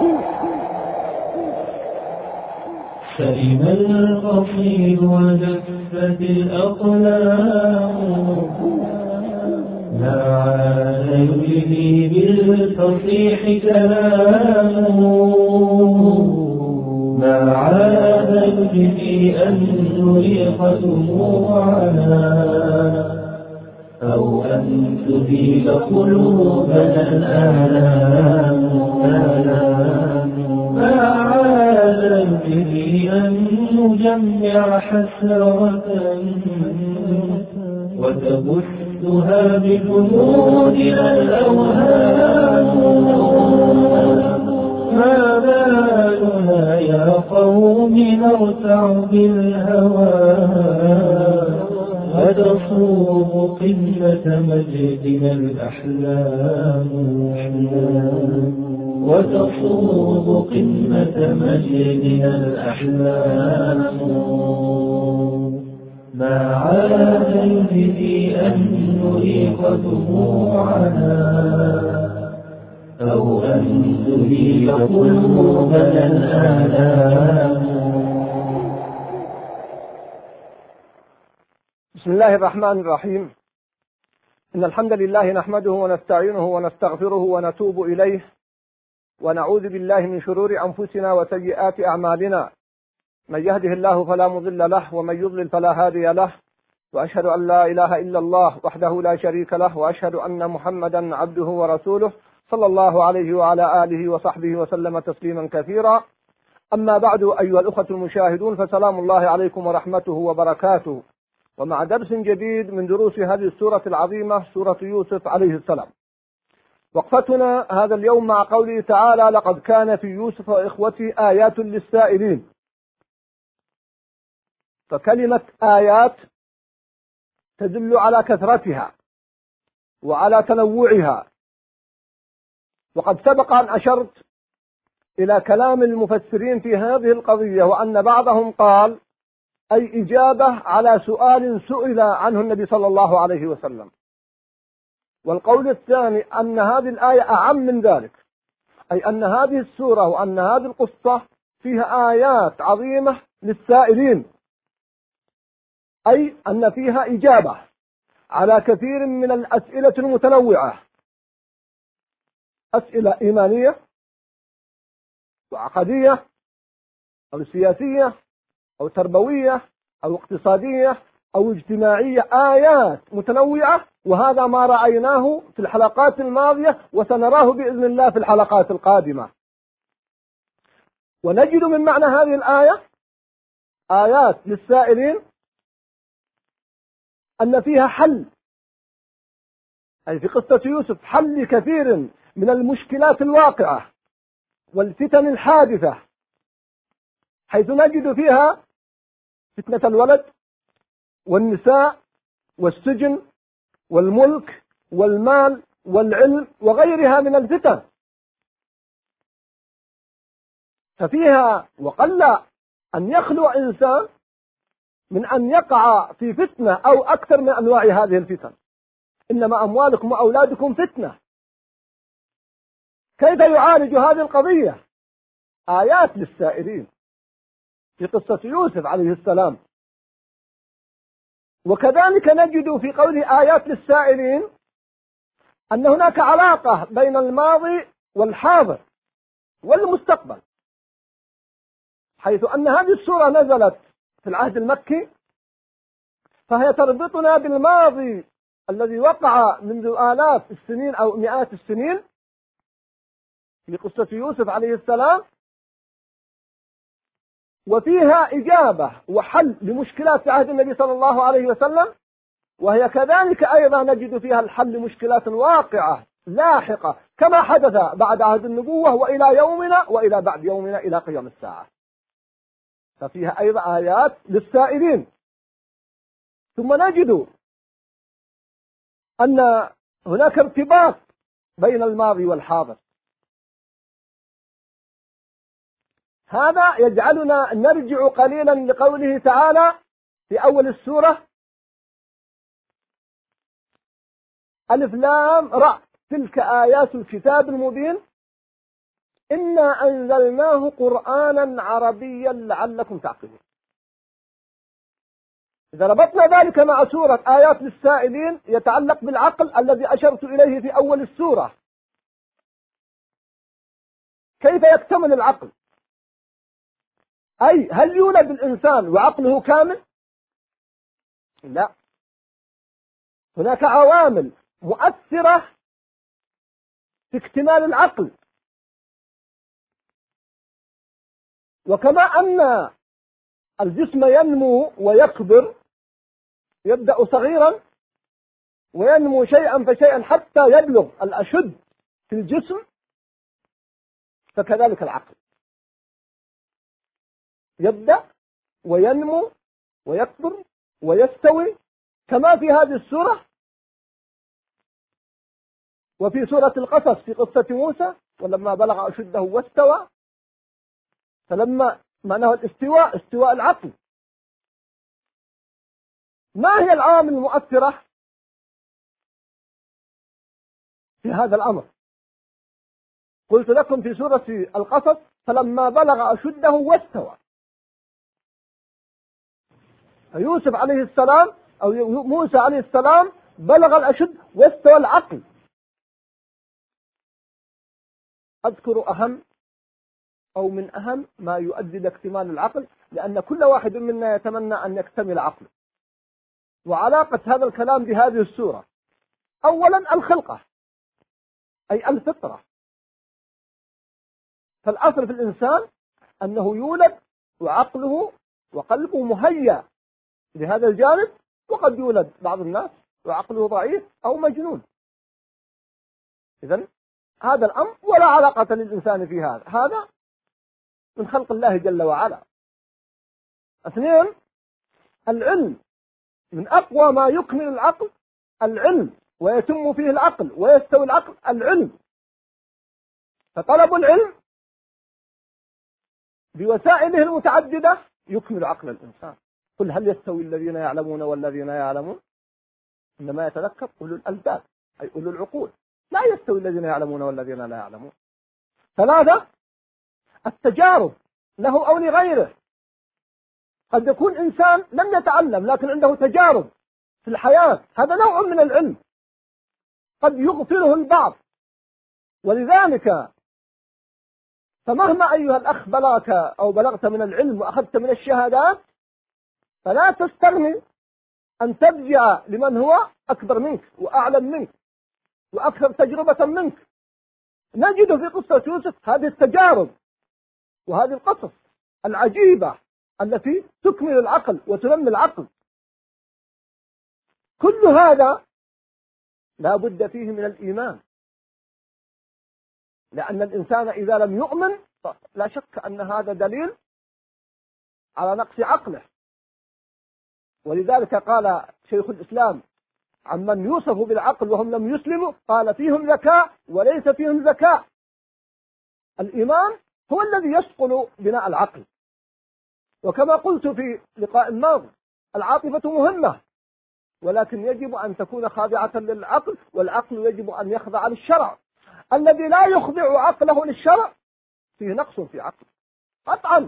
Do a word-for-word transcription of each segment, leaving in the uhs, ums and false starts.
سلم القصيد وجفت الأقلام، ما عاد يجري بالفصيح كلامه، ما عاد يجري أن يريق دموعنا أو أن تذيل قلوبنا الآلام. ما عاد يجري أن نجمع حسرة وتبثها بجنودنا الأوهام. ما بالنا يا قوم نرتع بالهوى وتصوب قمة مجدنا الأحلام، وتصوب قمة مجدنا الأحلام. ما عاد يجدي أن نريق دموعنا أو أن تذيل قلوبنا الآلام. بسم الله الرحمن الرحيم. إن الحمد لله نحمده ونستعينه ونستغفره ونتوب إليه، ونعوذ بالله من شرور أنفسنا وسيئات أعمالنا. من يهده الله فلا مضل له، ومن يضلل فلا هادي له، وأشهد أن لا إله إلا الله وحده لا شريك له، وأشهد أن محمدا عبده ورسوله صلى الله عليه وعلى آله وصحبه وسلم تسليما كثيرا. أما بعد، أيها الأخوة المشاهدون، فسلام الله عليكم ورحمته وبركاته، ومع درس جديد من دروس هذه السورة العظيمة، سورة يوسف عليه السلام. وقفتنا هذا اليوم مع قوله تعالى: لقد كان في يوسف وإخوته آيات للسائلين. فكلمة آيات تدل على كثرتها وعلى تنوعها، وقد سبق أن أشرت إلى كلام المفسرين في هذه القضية، وأن بعضهم قال أي إجابة على سؤال سئل عنه النبي صلى الله عليه وسلم. والقول الثاني أن هذه الآية أعم من ذلك، أي أن هذه السورة وأن هذه القصة فيها آيات عظيمة للسائلين، أي أن فيها إجابة على كثير من الأسئلة المتنوعة، أسئلة إيمانية وعقدية أو سياسية أو تربوية أو اقتصادية أو اجتماعية، آيات متنوعة. وهذا ما رأيناه في الحلقات الماضية، وسنراه بإذن الله في الحلقات القادمة. ونجد من معنى هذه الآية آيات للسائلين أن فيها حل، أي في قصة يوسف حل لكثير من المشكلات الواقعة والفتن الحادثة، حيث نجد فيها فتنة الولد والنساء والسجن والملك والمال والعلم وغيرها من الفتن. ففيها وقل أن يخلو إنسان من أن يقع في فتنة أو أكثر من أنواع هذه الفتن. إنما أموالكم وأولادكم فتنة. كيف يعالج هذه القضية؟ آيات للسائلين في قصة يوسف عليه السلام. وكذلك نجد في قوله آيات للسائلين أن هناك علاقة بين الماضي والحاضر والمستقبل، حيث أن هذه السورة نزلت في العهد المكي، فهي تربطنا بالماضي الذي وقع منذ آلاف السنين أو مئات السنين في قصة يوسف عليه السلام، وفيها إجابة وحل لمشكلات في عهد النبي صلى الله عليه وسلم، وهي كذلك أيضا نجد فيها الحل لمشكلات واقعة لاحقة كما حدث بعد عهد النبوة وإلى يومنا وإلى بعد يومنا إلى قيام الساعة. ففيها أيضا آيات للسائلين. ثم نجد أن هناك ارتباط بين الماضي والحاضر. هذا يجعلنا نرجع قليلا لقوله تعالى في أول السورة: ألف لام راء تلك آيات الكتاب المبين إنا أنزلناه قرآنا عربيا لعلكم تعقلون. إذا ربطنا ذلك مع سورة آيات للسائلين يتعلق بالعقل الذي أشرت إليه في أول السورة، كيف يكتمل العقل؟ أي هل يولد الإنسان وعقله كامل؟ لا، هناك عوامل مؤثرة في اكتمال العقل. وكما أن الجسم ينمو ويكبر، يبدأ صغيرا وينمو شيئا فشيئا حتى يبلغ الأشد في الجسم، فكذلك العقل يبدأ وينمو ويكبر ويستوي، كما في هذه السورة وفي سورة القصص في قصة موسى: ولما بلغ أشده واستوى. فلما معناه الاستواء استواء العقل. ما هي العوامل المؤثرة في هذا الأمر؟ قلت لكم في سورة القصص: فلما بلغ أشده واستوى. يوسف عليه السلام أو موسى عليه السلام بلغ الأشد واستوى العقل. أذكر أهم أو من أهم ما يؤدي لاكتمال العقل، لأن كل واحد منا يتمنى أن يكتمل عقله. وعلاقة هذا الكلام بهذه السورة: أولا الخلقة، أي الفطرة. فالأصل في الإنسان أنه يولد وعقله وقلبه مهيأ لهذا الجانب، وقد يولد بعض الناس وعقله ضعيف أو مجنون. إذن هذا الأمر ولا علاقة للإنسان في هذا، هذا من خلق الله جل وعلا. اثنين، العلم. من أقوى ما يكمل العقل العلم، ويتم فيه العقل ويستوي العقل العلم. فطلب العلم بوسائله المتعددة يكمل عقل الإنسان. قل هل يستوي الذين يعلمون والذين يعلمون؟ إنما يتذكر أولو الألباب، أي أولو العقول. لا يستوي الذين يعلمون والذين لا يعلمون. ثلاثة، التجارب له أو لغيره. قد يكون إنسان لم يتعلم لكن عنده تجارب في الحياة، هذا نوع من العلم قد يغفله البعض. ولذلك فمهما أيها الأخ بلغت أو بلغت من العلم وأخذت من الشهادات، فلا تستغني أن ترجع لمن هو أكبر منك وأعلم منك وأكثر تجربة منك. نجد في قصة يوسف هذه التجارب وهذه القصص العجيبة التي تكمل العقل وتنمي العقل. كل هذا لا بد فيه من الإيمان، لأن الإنسان إذا لم يؤمن لا شك أن هذا دليل على نقص عقله. ولذلك قال شيخ الإسلام عمن يوصف بالعقل وهم لم يسلموا: قال فيهم ذكاء وليس فيهم ذكاء. الإيمان هو الذي يصقل بناء العقل. وكما قلت في لقاء ماضي: العاطفة مهمة، ولكن يجب أن تكون خاضعة للعقل، والعقل يجب أن يخضع للشرع. الذي لا يخضع عقله للشرع فيه نقص في عقله قطعا،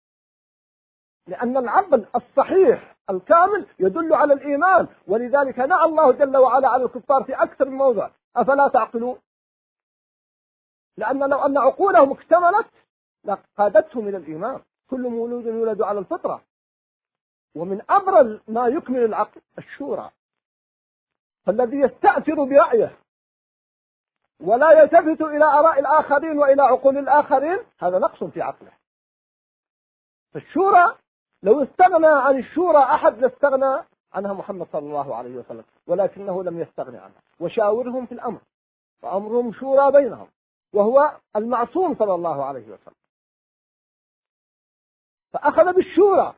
لأن العقل الصحيح الكامل يدل على الإيمان. ولذلك نهى الله جل وعلا على الكفار في أكثر من موضع: أفلا تعقلون؟ لأن لو أن عقولهم اكتملت لقادتهم إلى الإيمان. كل مولود يولد على الفطرة. ومن أبرز ما يكمل العقل الشورى. فالذي يستأثر برأيه ولا يلتفت إلى آراء الآخرين وإلى عقول الآخرين هذا نقص في عقله. فالشورى لو استغنى عن الشورى أحد لاستغنى عنها محمد صلى الله عليه وسلم، ولكنه لم يستغني عنها. وشاورهم في الأمر فأمرهم شورى بينهم، وهو المعصوم صلى الله عليه وسلم. فأخذ بالشورى،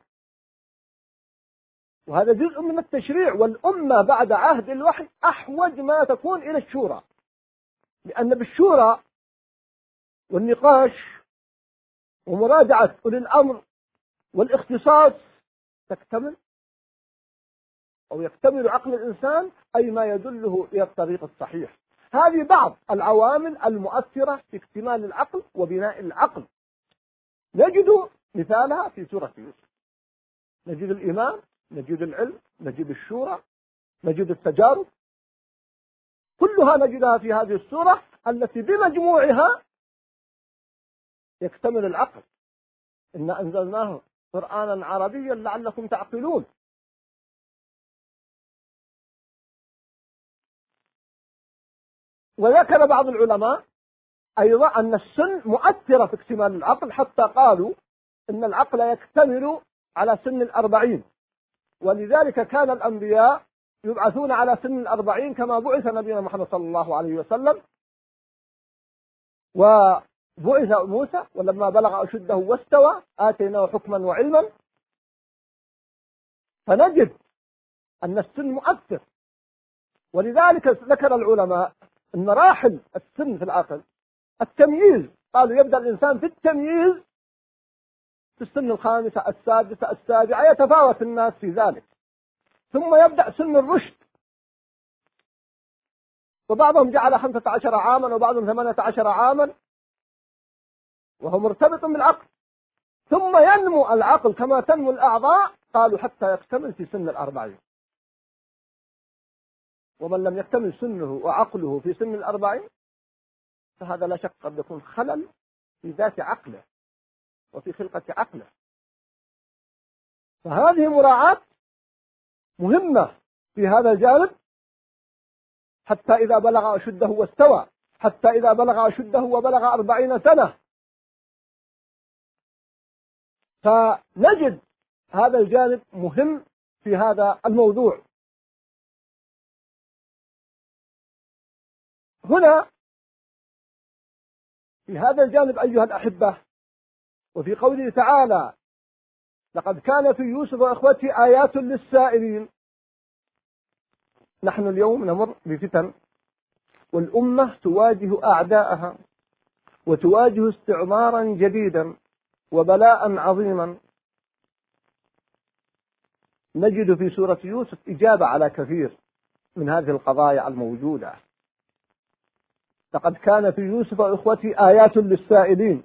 وهذا جزء من التشريع. والأمة بعد عهد الوحي أحوج ما تكون إلى الشورى، لأن بالشورى والنقاش ومراجعة أولي الأمر والاختصاص تكتمل أو يكتمل عقل الإنسان، أي ما يدله إلى الطريق الصحيح. هذه بعض العوامل المؤثرة في اكتمال العقل وبناء العقل. نجد مثالها في سورة يوسف، نجد الإيمان، نجد العلم، نجد الشورى، نجد التجارب، كلها نجدها في هذه السورة التي بمجموعها يكتمل العقل. إن أنزلناه قرآنا عربيا لعلكم تعقلون. وذكر بعض العلماء أيضا أن السن مؤثرة في اكتمال العقل، حتى قالوا إن العقل يكتمل على سن الأربعين، ولذلك كان الأنبياء يبعثون على سن الأربعين كما بعث نبينا محمد صلى الله عليه وسلم. وبعث موسى ولما بلغ أشده واستوى آتيناه حكما وعلما. فنجد أن السن مؤثر، ولذلك ذكر العلماء أن مراحل السن في العقل التمييز، قالوا يبدأ الإنسان في التمييز في السن الخامسة السادسة السابعة، يتفاوت الناس في ذلك، ثم يبدأ سن الرشد، وبعضهم جعل خمسة عشر عاما وبعضهم ثمانية عشر عاما، وهو مرتبط بالعقل. ثم ينمو العقل كما تنمو الأعضاء، قالوا حتى يكتمل في سن الأربعين. ومن لم يكتمل سنه وعقله في سن الأربعين فهذا لا شك قد يكون خلل في ذات عقله وفي خلقة عقله. فهذه مراعاة مهمة في هذا الجانب، حتى إذا بلغ أشده واستوى، حتى إذا بلغ أشده وبلغ أربعين سنة. فنجد هذا الجانب مهم في هذا الموضوع. هنا في هذا الجانب أيها الأحبة، وفي قوله تعالى لقد كان في يوسف وإخوته آيات للسائلين، نحن اليوم نمر بفتن، والأمة تواجه أعداءها وتواجه استعمارا جديدا وبلاء عظيما. نجد في سورة يوسف إجابة على كثير من هذه القضايا الموجودة. لقد كان في يوسف وإخوته آيات للسائلين.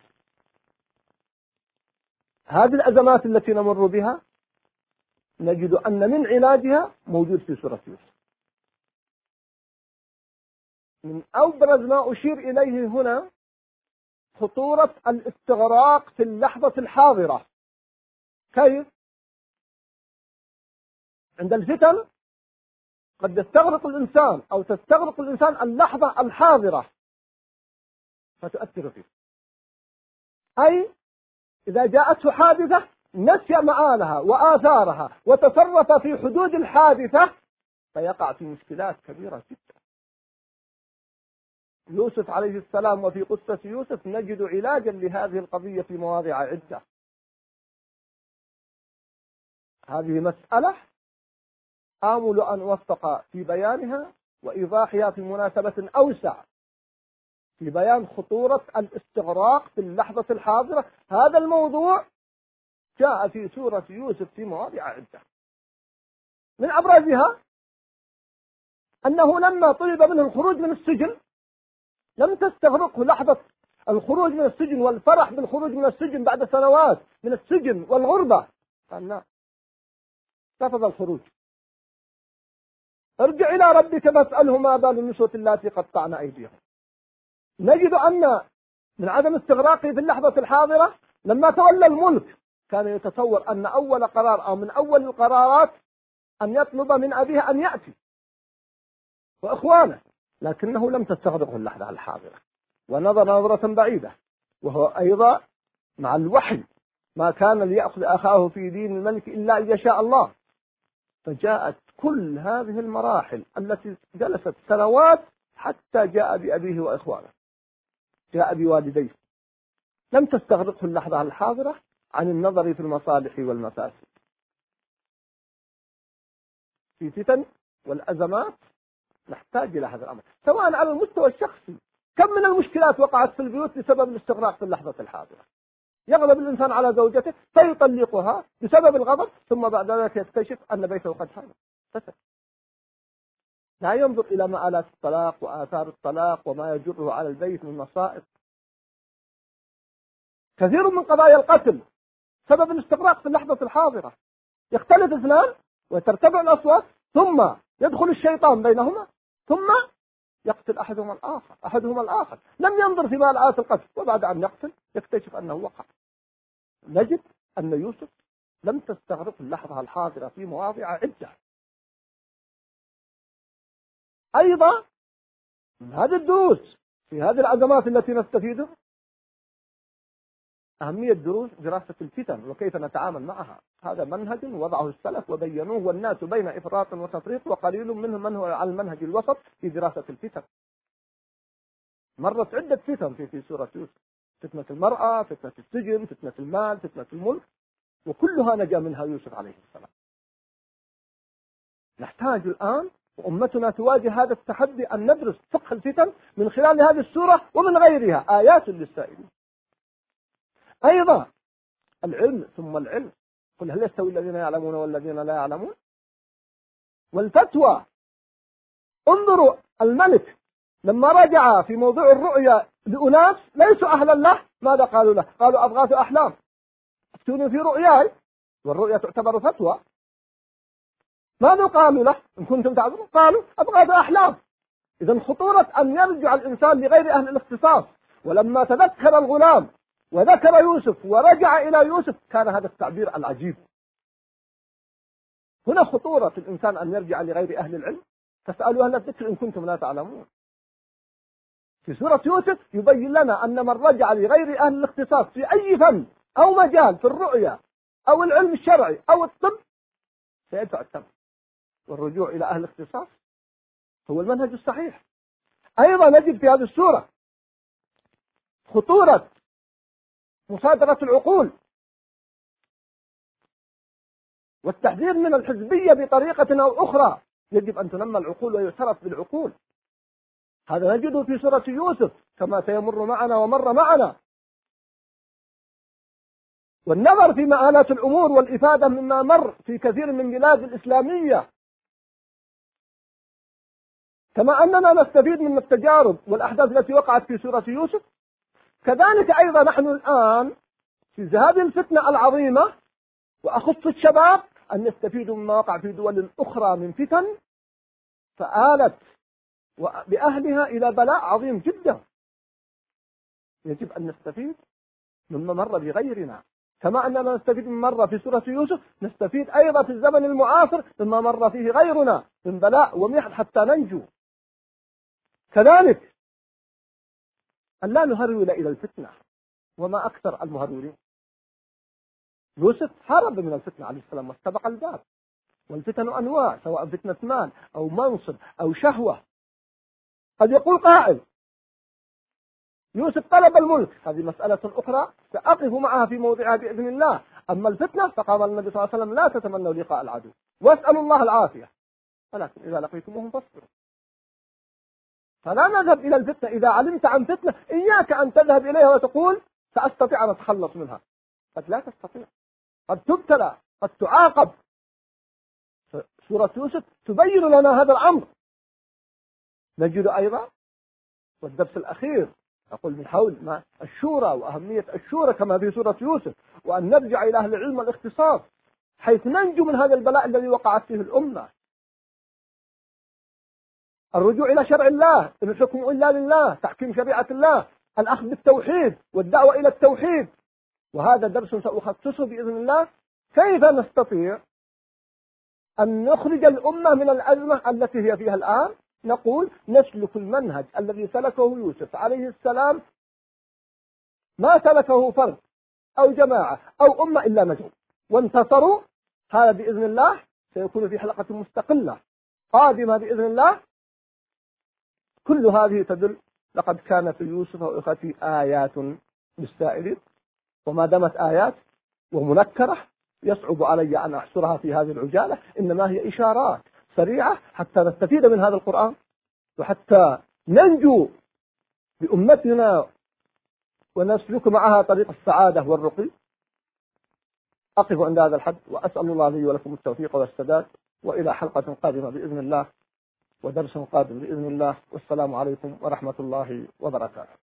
هذه الأزمات التي نمر بها نجد أن من علاجها موجود في سورة يوسف. من أبرز ما أشير إليه هنا خطورة الاستغراق في اللحظة الحاضرة. كيف؟ عند الفتن قد يستغرق الإنسان أو تستغرق الإنسان اللحظة الحاضرة فتؤثر فيه، أي إذا جاءته حادثة نسي مآلها وآثارها وتصرف في حدود الحادثة فيقع في مشكلات كبيرة جدا. يوسف عليه السلام وفي قصة يوسف نجد علاجا لهذه القضية في مواضع عدة. هذه مسألة آمل أن أوفق في بيانها وإيضاحها في مناسبة أوسع في بيان خطورة الاستغراق في اللحظة الحاضرة. هذا الموضوع جاء في سورة يوسف في مواضع عدة. من أبرزها أنه لما طلب منه الخروج من السجن لم تستغرقه لحظة الخروج من السجن والفرح بالخروج من السجن بعد سنوات من السجن والغربة، قال لا، رفض الخروج. ارجع إلى ربك فاسأله ما بال النسوة اللاتي قطعن أيديهم. نجد أن من عدم استغراقه في اللحظة الحاضرة لما تولى الملك كان يتصور أن أول قرار أو من أول القرارات أن يطلب من أبيه أن يأتي وإخوانه، لكنه لم تستغرقه اللحظة الحاضرة ونظر نظرة بعيدة. وهو أيضا مع الوحي ما كان ليأخذ أخاه في دين الملك إلا أن يشاء الله. فجاءت كل هذه المراحل التي جلست سنوات حتى جاء بأبيه وإخوانه، جاء بوالديه، لم تستغرقه اللحظة الحاضرة عن النظر في المصالح والمفاسد. في فتن والأزمات نحتاج إلى هذا الأمر، سواء على المستوى الشخصي. كم من المشكلات وقعت في البيوت بسبب الاستغراق في اللحظة الحاضرة. يغضب الإنسان على زوجته فيطلقها بسبب الغضب، ثم بعد ذلك يكتشف أن بيته قد هان فسد. لا ينظر إلى مآلات الطلاق وآثار الطلاق وما يجره على البيت من مصائب. كثير من قضايا القتل سبب الاستغراق في اللحظة الحاضرة، يختلف اثنان وترتفع الأصوات ثم يدخل الشيطان بينهما ثم يقتل أحدهما الآخر أحدهما الآخر لم ينظر في مآلات القتل، وبعد أن يقتل يكتشف أنه وقع. نجد أن يوسف لم تستغرق اللحظة الحاضرة في مواضع عدة. أيضا من هذه الدروس في هذه الأزمات التي نستفيدها أهمية دروس دراسة الفتن وكيف نتعامل معها. هذا منهج وضعه السلف وبينوه، والناس بين إفراط وتفريط، وقليل منهم من هو على المنهج الوسط في دراسة الفتن. مرت عدة فتن في في سورة يوسف، فتنة المرأة، فتنة السجن، فتنة المال، فتنة الملك، وكلها نجا منها يوسف عليه السلام. نحتاج الآن وأمتنا تواجه هذا التحدي أن ندرس فقه الفتن من خلال هذه السورة ومن غيرها، آيات للسائلين. أيضا العلم ثم العلم، قل هل يستوي الذين يعلمون والذين لا يعلمون؟ والفتوى، انظروا الملك لما رجع في موضوع الرؤيا لأناس ليسوا أهلا له ماذا قالوا له؟ قالوا أضغاث أحلام، افتوني في رؤياي، والرؤيا تعتبر فتوى. ماذا قالوا له إن كنتم تعلمون؟ قالوا أضغاث أحلام. إذن خطورة أن يرجع الإنسان لغير أهل الاختصاص. ولما تذكر الغلام وذكر يوسف ورجع إلى يوسف كان هذا التعبير العجيب. هنا خطورة الإنسان أن يرجع لغير أهل العلم، فاسألوا أهل الذكر إن كنتم لا تعلمون. في سورة يوسف يبين لنا أن من رجع لغير أهل الاختصاص في أي فن أو مجال في الرؤيا أو العلم الشرعي أو الطب سيدفع الثمن، والرجوع إلى أهل الاختصاص هو المنهج الصحيح. أيضا نجد في هذه السورة خطورة مصادرة العقول والتحذير من الحزبية بطريقة أو أخرى. يجب أن تنمى العقول ويعترف بالعقول. هذا نجده في سورة يوسف كما سيمر معنا ومر معنا. والنظر في مآلات الأمور والإفادة مما مر في كثير من بلاد الإسلامية، كما أننا نستفيد من التجارب والأحداث التي وقعت في سورة يوسف، كذلك أيضا نحن الآن في هذه الفتنة العظيمة وأخص الشباب أن نستفيد مما وقع في دول أخرى من فتن فآلت بأهلها إلى بلاء عظيم جدا. يجب أن نستفيد مما مر بغيرنا، كما أننا نستفيد مما مر في سورة يوسف نستفيد أيضا في الزمن المعاصر مما مر فيه غيرنا من بلاء ومحن حتى ننجو. كذلك أن لا نهرول إلى الفتنة، وما أكثر المهرولين. يوسف هرب من الفتنة عليه السلام واستبق الباب، والفتن أنواع سواء فتنة مال أو منصب أو شهوة. قد يقول قائل يوسف طلب الملك، هذه مسألة أخرى سأقف معها في موضعها بإذن الله. أما الفتنة فقال النبي صلى الله عليه وسلم لا تتمنوا لقاء العدو واسألوا الله العافية، ولكن إذا لقيتموهم فاصبروا. فلا نذهب إلى الفتنة إذا علمت عن فتنة إياك أن تذهب إليها وتقول سأستطيع أن أتخلص منها. قد لا تستطيع، قد تبتلى، قد تعاقب. سورة يوسف تبين لنا هذا الأمر. نجد أيضا والدرس الأخير أقول من حول ما الشورى وأهمية الشورى كما في سورة يوسف، وأن نرجع إلى أهل العلم والاختصاص حيث ننجو من هذا البلاء الذي وقعت فيه الأمة. الرجوع إلى شرع الله، إن الحكم إلا لله، تحكيم شريعة الله، الأخذ بالتوحيد والدعوة إلى التوحيد. وهذا درس سأخصصه بإذن الله كيف نستطيع أن نخرج الأمة من الأزمة التي هي فيها الآن. نقول نسلك المنهج الذي سلكه يوسف عليه السلام، ما سلكه فرد أو جماعة أو أمة إلا نجوا وانتصروا. هذا بإذن الله سيكون في حلقة مستقلة قادمة بإذن الله. كل هذه تدل لقد كان في يوسف وإخوته آيات للسائلين، وما دامت آيات ومنكرة يصعب علي أن أحصرها في هذه العجالة، إنما هي إشارات سريعة حتى نستفيد من هذا القرآن وحتى ننجو بأمتنا ونسلك معها طريق السعادة والرقي. أقف عند هذا الحد وأسأل الله لي ولكم التوفيق والسداد، وإلى حلقة قادمة بإذن الله. ودرس قادم بإذن الله. والسلام عليكم ورحمة الله وبركاته.